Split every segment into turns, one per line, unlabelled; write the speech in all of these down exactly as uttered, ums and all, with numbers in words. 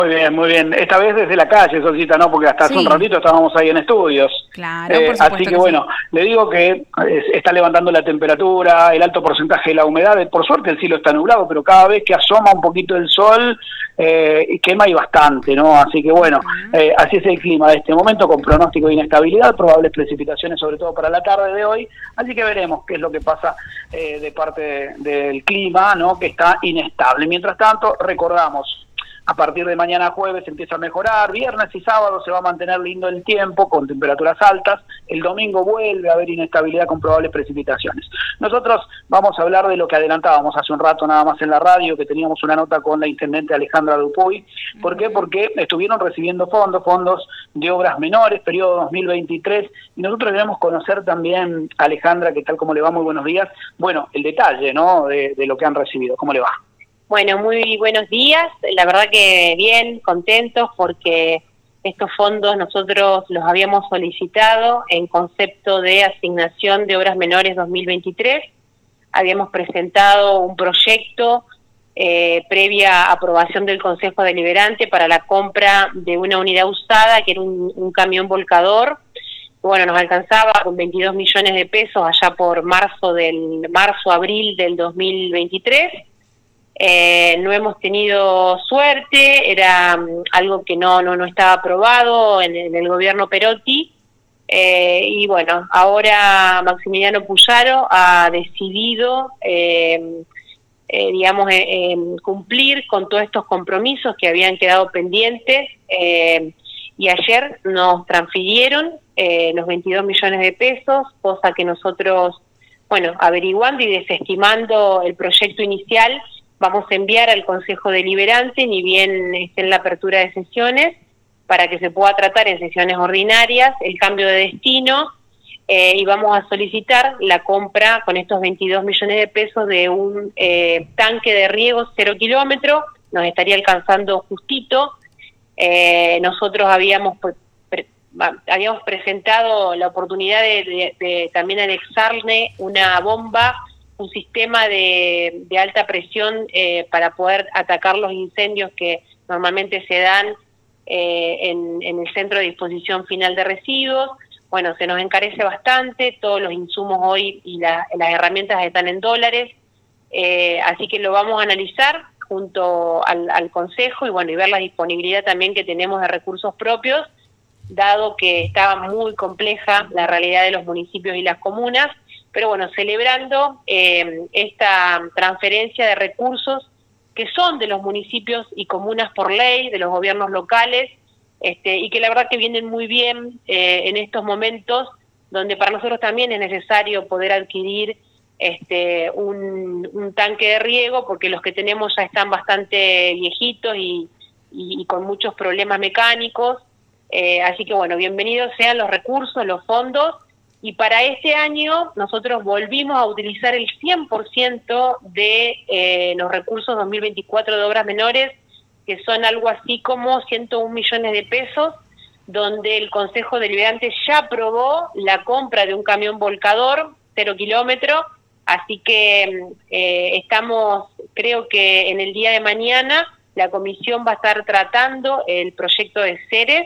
Muy bien, muy bien. Esta vez desde la calle, Solcita, ¿no? Porque hasta hace
Sí.
un ratito estábamos ahí en estudios.
Claro,
Eh,
por supuesto
así que,
que
bueno,
sí.
le digo que eh, está levantando la temperatura, el alto porcentaje de la humedad. Por suerte el cielo está nublado, pero cada vez que asoma un poquito el sol, eh, quema y bastante, ¿no? Así que, bueno,
Uh-huh.
eh, así es el clima de este momento, con pronóstico de inestabilidad, probables precipitaciones, sobre todo para la tarde de hoy. Así que veremos qué es lo que pasa eh, de parte de, del clima, ¿no? Que está inestable. Mientras tanto, recordamos, a partir de mañana jueves empieza a mejorar, viernes y sábado se va a mantener lindo el tiempo, con temperaturas altas, el domingo vuelve a haber inestabilidad con probables precipitaciones. Nosotros vamos a hablar de lo que adelantábamos hace un rato nada más en la radio, que teníamos una nota con la intendente Alejandra Dupuy. ¿Por qué? Porque estuvieron recibiendo fondos, fondos de obras menores, periodo dos mil veintitrés, y nosotros queremos conocer también, Alejandra, que tal como le va, muy buenos días, bueno, el detalle, ¿no?, de, de lo que han recibido. ¿Cómo le va?
Bueno, muy buenos días. La verdad que bien, contentos porque estos fondos nosotros los habíamos solicitado en concepto de asignación de obras menores dos mil veintitrés. Habíamos presentado un proyecto eh, previa aprobación del Consejo Deliberante para la compra de una unidad usada, que era un, un camión volcador. Bueno, nos alcanzaba con veintidós millones de pesos allá por marzo del marzo abril del dos mil veintitrés. Eh, no hemos tenido suerte, era um, algo que no, no, no estaba aprobado en, en el gobierno Perotti, eh, y bueno, ahora Maximiliano Puyaro ha decidido, eh, eh, digamos, eh, eh, cumplir con todos estos compromisos que habían quedado pendientes, eh, y ayer nos transfirieron eh, los veintidós millones de pesos, cosa que nosotros, bueno, averiguando y desestimando el proyecto inicial, vamos a enviar al Consejo Deliberante, ni bien esté en la apertura de sesiones, para que se pueda tratar en sesiones ordinarias el cambio de destino, eh, y vamos a solicitar la compra con estos veintidós millones de pesos de un eh, tanque de riego cero kilómetro, nos estaría alcanzando justito. Eh, nosotros habíamos, pre pre habíamos presentado la oportunidad de, de, de también anexarle una bomba, un sistema de, de alta presión eh, para poder atacar los incendios que normalmente se dan eh, en, en el centro de disposición final de residuos. Bueno, se nos encarece bastante, todos los insumos hoy y la, las herramientas están en dólares, eh, así que lo vamos a analizar junto al, al Consejo y bueno, y ver la disponibilidad también que tenemos de recursos propios, dado que está muy compleja la realidad de los municipios y las comunas. Pero bueno, celebrando eh, esta transferencia de recursos que son de los municipios y comunas por ley, de los gobiernos locales, este, y que la verdad que vienen muy bien eh, en estos momentos, donde para nosotros también es necesario poder adquirir este, un, un tanque de riego, porque los que tenemos ya están bastante viejitos y, y, y con muchos problemas mecánicos. Eh, así que bueno, bienvenidos sean los recursos, los fondos. Y para este año nosotros volvimos a utilizar el cien por ciento de eh, los recursos dos mil veinticuatro de obras menores, que son algo así como ciento un millones de pesos, donde el Consejo Deliberante ya aprobó la compra de un camión volcador, cero kilómetro, así que eh, estamos, creo que en el día de mañana la comisión va a estar tratando el proyecto de Ceres,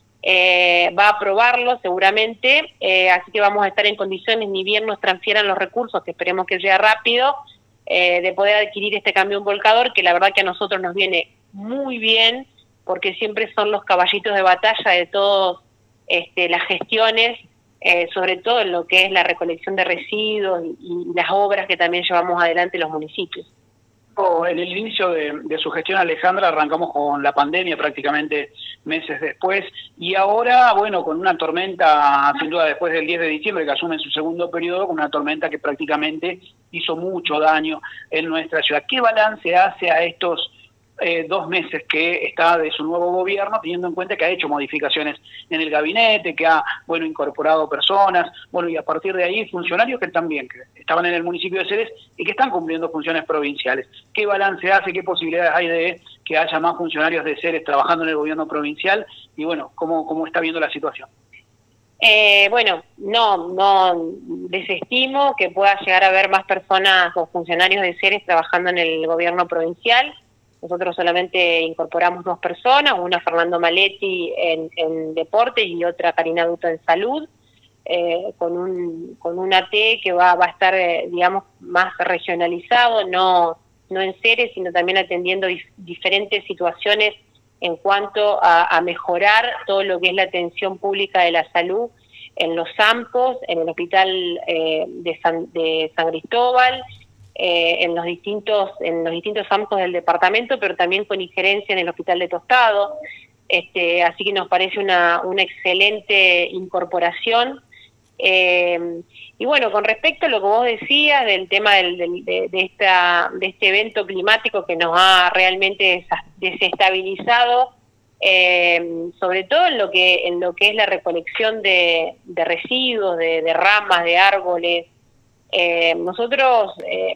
Eh, va a aprobarlo seguramente, eh, así que vamos a estar en condiciones, ni bien nos transfieran los recursos, que esperemos que sea rápido, eh, de poder adquirir este camión volcador, que la verdad que a nosotros nos viene muy bien, porque siempre son los caballitos de batalla de todas este, las gestiones, eh, sobre todo en lo que es la recolección de residuos y, y las obras que también llevamos adelante los municipios.
En el inicio de, de su gestión, Alejandra, arrancamos con la pandemia prácticamente meses después, y ahora, bueno, con una tormenta, sin duda después del diez de diciembre, que asume su segundo periodo, con una tormenta que prácticamente hizo mucho daño en nuestra ciudad. ¿Qué balance hace a estos eh, dos meses que está de su nuevo gobierno, teniendo en cuenta que ha hecho modificaciones en el gabinete, que ha, bueno, incorporado personas, bueno, y a partir de ahí funcionarios que también que estaban en el municipio de Ceres y que están cumpliendo funciones provinciales? ¿Qué balance hace, qué posibilidades hay de que haya más funcionarios de Ceres trabajando en el gobierno provincial? Y bueno, ¿cómo, cómo está viendo la situación?
Eh, bueno, no, no desestimo que pueda llegar a haber más personas o funcionarios de Ceres trabajando en el gobierno provincial. nosotros solamente incorporamos dos personas, una Fernando Maletti en, en deportes y otra Karina Duto en salud, eh, con un con un A T que va, va a estar, eh, digamos, más regionalizado, no, no en seres, sino también atendiendo dif diferentes situaciones en cuanto a, a mejorar todo lo que es la atención pública de la salud en los AMPOS, en el hospital eh, de, San, de San Cristóbal, eh, en los distintos en los distintos AMPOS del departamento, pero también con injerencia en el hospital de Tostado. Este, así que nos parece una, una excelente incorporación. Eh, y bueno, con respecto a lo que vos decías del tema del, del, de, de, esta, de este evento climático que nos ha realmente desestabilizado, eh, sobre todo en lo que en lo que es la recolección de, de residuos, de, de ramas, de árboles, eh, nosotros, eh,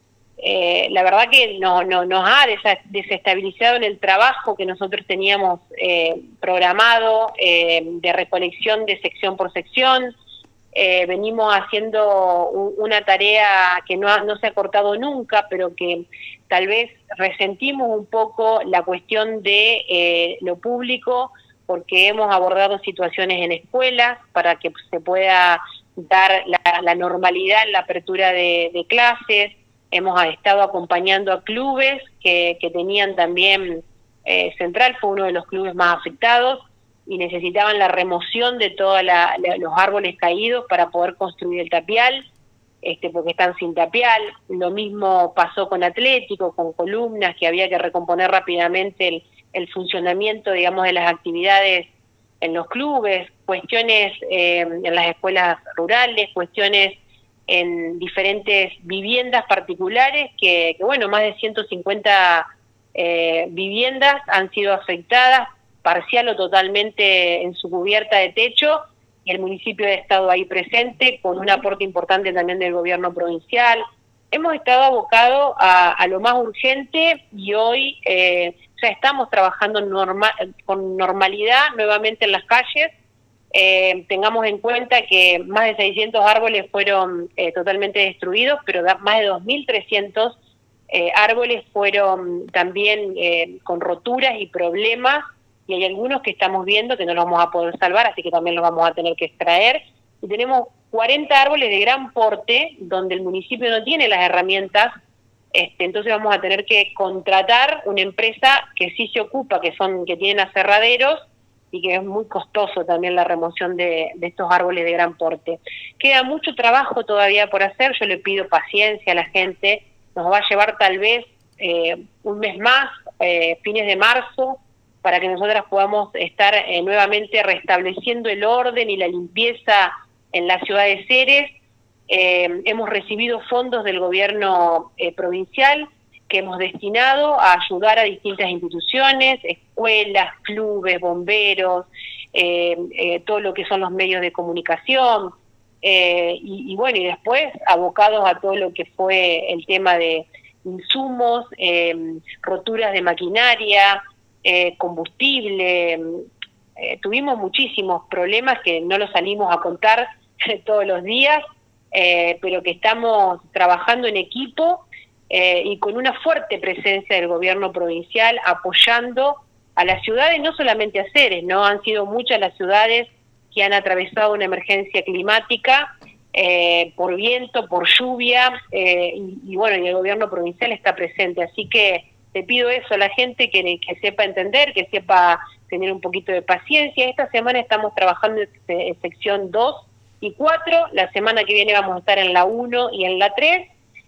eh, la verdad que no, no, nos ha desestabilizado en el trabajo que nosotros teníamos eh, programado eh, de recolección de sección por sección. Eh, venimos haciendo un, una tarea que no, ha, no se ha cortado nunca, pero que tal vez resentimos un poco la cuestión de eh, lo público, porque hemos abordado situaciones en escuelas para que se pueda dar la, la normalidad en la apertura de, de clases. Hemos estado acompañando a clubes que, que tenían también, eh, Central fue uno de los clubes más afectados, y necesitaban la remoción de todos los árboles caídos para poder construir el tapial, este, porque están sin tapial. Lo mismo pasó con Atlético, con columnas, que había que recomponer rápidamente el, el funcionamiento, digamos, de las actividades en los clubes, cuestiones eh, en las escuelas rurales, cuestiones en diferentes viviendas particulares, que, que bueno, más de ciento cincuenta eh, viviendas han sido afectadas, parcial o totalmente en su cubierta de techo, y el municipio ha estado ahí presente con un aporte importante también del gobierno provincial. Hemos estado abocados a, a lo más urgente y hoy eh, ya estamos trabajando norma, con normalidad nuevamente en las calles. Eh, tengamos en cuenta que más de seiscientos árboles fueron eh, totalmente destruidos, pero más de dos mil trescientos eh, árboles fueron también eh, con roturas y problemas, y hay algunos que estamos viendo que no los vamos a poder salvar, así que también los vamos a tener que extraer. Y tenemos cuarenta árboles de gran porte, donde el municipio no tiene las herramientas, este, entonces vamos a tener que contratar una empresa que sí se ocupa, que son que tienen aserraderos, y que es muy costoso también la remoción de, de estos árboles de gran porte. Queda mucho trabajo todavía por hacer, yo le pido paciencia a la gente, nos va a llevar tal vez eh, un mes más, eh, fines de marzo, para que nosotras podamos estar eh, nuevamente restableciendo el orden y la limpieza en la ciudad de Ceres. Eh, hemos recibido fondos del gobierno eh, provincial que hemos destinado a ayudar a distintas instituciones, escuelas, clubes, bomberos, eh, eh, todo lo que son los medios de comunicación, eh, y, y bueno, y después abocados a todo lo que fue el tema de insumos, eh, roturas de maquinaria, Eh, combustible. Eh, tuvimos muchísimos problemas que no los salimos a contar todos los días, eh, pero que estamos trabajando en equipo eh, y con una fuerte presencia del gobierno provincial apoyando a las ciudades, no solamente a Ceres, ¿no? Han sido muchas las ciudades que han atravesado una emergencia climática eh, por viento, por lluvia, eh, y, y bueno, y el gobierno provincial está presente, así que te pido eso a la gente, que, que sepa entender, que sepa tener un poquito de paciencia. Esta semana estamos trabajando en sección dos y cuatro, la semana que viene vamos a estar en la uno y en la tres,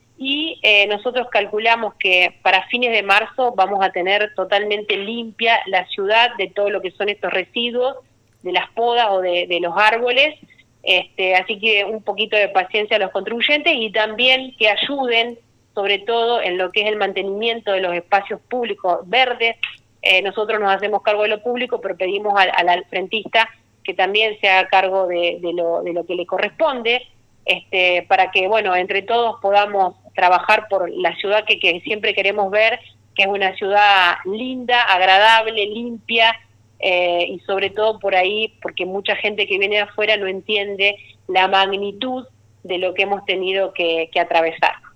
y eh, nosotros calculamos que para fines de marzo vamos a tener totalmente limpia la ciudad de todo lo que son estos residuos, de las podas o de, de los árboles. Este, así que un poquito de paciencia a los contribuyentes, y también que ayuden sobre todo en lo que es el mantenimiento de los espacios públicos verdes. Eh, nosotros nos hacemos cargo de lo público, pero pedimos al, al frentista que también se haga cargo de, de, lo, de lo que le corresponde, este, para que, bueno, entre todos podamos trabajar por la ciudad que, que siempre queremos ver, que es una ciudad linda, agradable, limpia, eh, y sobre todo por ahí, porque mucha gente que viene de afuera no entiende la magnitud de lo que hemos tenido que, que atravesar.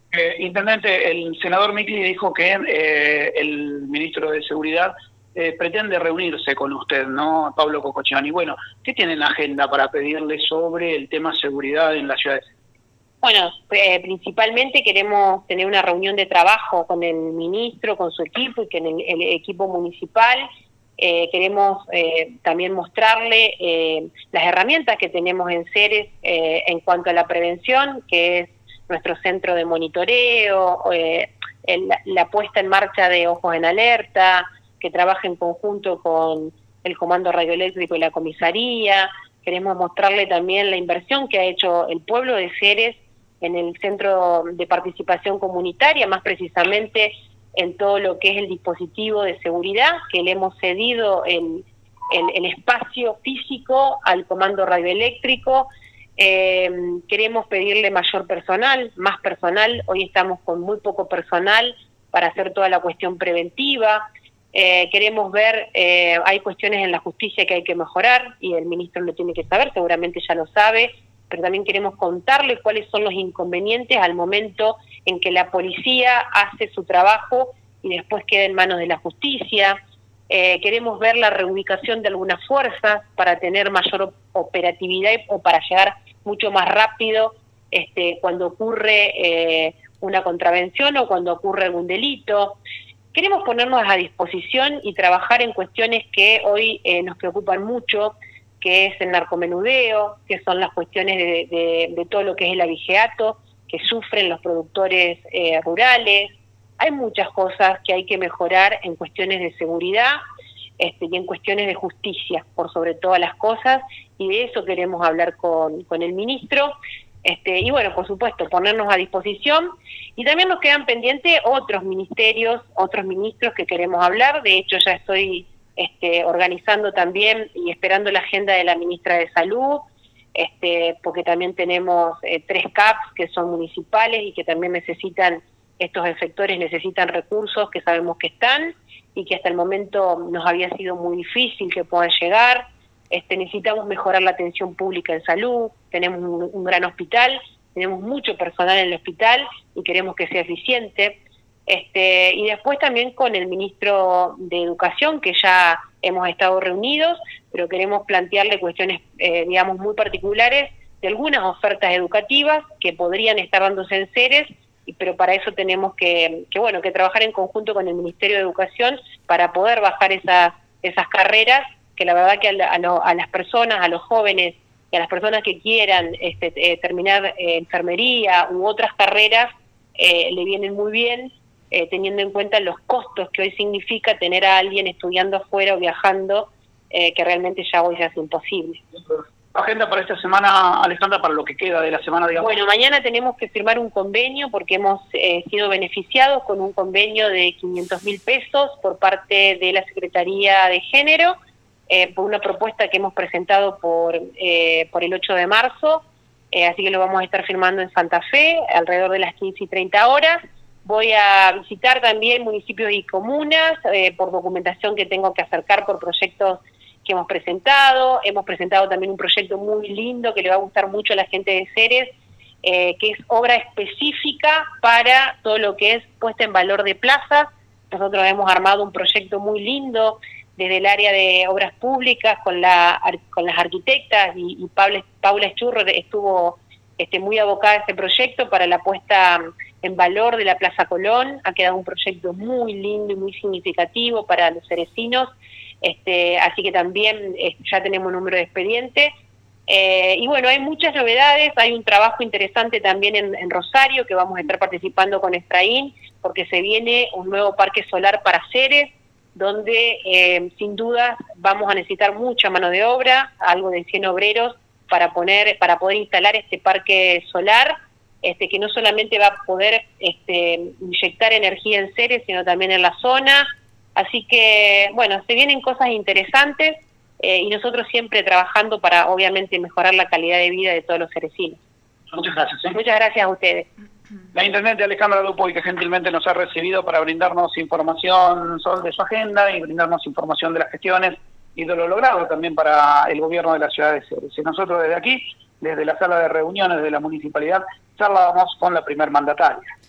Eh, Intendente, el senador Micli dijo que eh, el ministro de Seguridad eh, pretende reunirse con usted, ¿no, Pablo Cocochiani? Bueno, ¿qué tiene en la agenda para pedirle sobre el tema seguridad en la ciudad de Ceres?
Bueno, eh, principalmente queremos tener una reunión de trabajo con el ministro, con su equipo y con el, el equipo municipal. Eh, queremos eh, también mostrarle eh, las herramientas que tenemos en Ceres eh, en cuanto a la prevención, que es nuestro centro de monitoreo, eh, el, la puesta en marcha de Ojos en Alerta, que trabaja en conjunto con el Comando Radioeléctrico y la Comisaría. Queremos mostrarle también la inversión que ha hecho el pueblo de Ceres en el Centro de Participación Comunitaria, más precisamente en todo lo que es el dispositivo de seguridad, que le hemos cedido el, el, el espacio físico al Comando Radioeléctrico. Eh, queremos pedirle mayor personal, más personal. Hoy estamos con muy poco personal para hacer toda la cuestión preventiva. Eh, queremos ver, eh, hay cuestiones en la justicia que hay que mejorar, y el ministro lo tiene que saber, seguramente ya lo sabe, pero también queremos contarle cuáles son los inconvenientes al momento en que la policía hace su trabajo y después queda en manos de la justicia. Eh, queremos ver la reubicación de algunas fuerzas para tener mayor operatividad o para llegar mucho más rápido este, cuando ocurre eh, una contravención o cuando ocurre algún delito. Queremos ponernos a disposición y trabajar en cuestiones que hoy eh, nos preocupan mucho, que es el narcomenudeo, que son las cuestiones de, de, de todo lo que es el abigeato, que sufren los productores eh, rurales. Hay muchas cosas que hay que mejorar en cuestiones de seguridad este, y en cuestiones de justicia, por sobre todas las cosas, y de eso queremos hablar con, con el ministro. Este, y bueno, por supuesto, ponernos a disposición. Y también nos quedan pendientes otros ministerios, otros ministros que queremos hablar. De hecho, ya estoy este, organizando también y esperando la agenda de la ministra de Salud, este, porque también tenemos eh, tres C A Ps que son municipales y que también necesitan, estos efectores necesitan recursos que sabemos que están y que hasta el momento nos había sido muy difícil que puedan llegar. Este, necesitamos mejorar la atención pública en salud, tenemos un, un gran hospital, tenemos mucho personal en el hospital y queremos que sea eficiente. Este, y después también con el ministro de Educación, que ya hemos estado reunidos, pero queremos plantearle cuestiones, eh, digamos, muy particulares de algunas ofertas educativas que podrían estar dándose en Ceres, pero para eso tenemos que, que, bueno, que trabajar en conjunto con el Ministerio de Educación para poder bajar esas, esas carreras, que la verdad que a, la, a, lo, a las personas, a los jóvenes y a las personas que quieran este, eh, terminar eh, enfermería u otras carreras, eh, le vienen muy bien, eh, teniendo en cuenta los costos que hoy significa tener a alguien estudiando afuera o viajando, eh, que realmente ya hoy ya es imposible.
Agenda para esta semana, Alejandra, para lo que queda de la semana, digamos.
Bueno, mañana tenemos que firmar un convenio porque hemos eh, sido beneficiados con un convenio de quinientos mil pesos por parte de la Secretaría de Género, eh, por una propuesta que hemos presentado por, eh, por el ocho de marzo, eh, así que lo vamos a estar firmando en Santa Fe, alrededor de las quince y treinta horas. Voy a visitar también municipios y comunas eh, por documentación que tengo que acercar por proyectos que hemos presentado. Hemos presentado también un proyecto muy lindo que le va a gustar mucho a la gente de Ceres, eh, que es obra específica para todo lo que es puesta en valor de plazas. Nosotros hemos armado un proyecto muy lindo desde el área de obras públicas con la con las arquitectas y, y Paula, Paula Churro estuvo este, muy abocada a ese proyecto para la puesta en valor de la Plaza Colón. Ha quedado un proyecto muy lindo y muy significativo para los cerecinos. Este, así que también eh, ya tenemos un número de expediente. Eh, y bueno, hay muchas novedades, hay un trabajo interesante también en, en Rosario, que vamos a estar participando con Estraín, porque se viene un nuevo parque solar para Ceres, donde eh, sin duda vamos a necesitar mucha mano de obra, algo de cien obreros, para poner, para poder instalar este parque solar, este, que no solamente va a poder este, inyectar energía en Ceres, sino también en la zona. Así que, bueno, se vienen cosas interesantes eh, y nosotros siempre trabajando para, obviamente, mejorar la calidad de vida de todos los cerecinos.
Muchas gracias. ¿eh?
Muchas gracias a ustedes.
La intendente Alejandra Dupuy, que gentilmente nos ha recibido para brindarnos información sobre su agenda y brindarnos información de las gestiones y de lo logrado también para el gobierno de la ciudad de Ceres. Y nosotros desde aquí, desde la sala de reuniones de la municipalidad, charlábamos con la primer mandataria.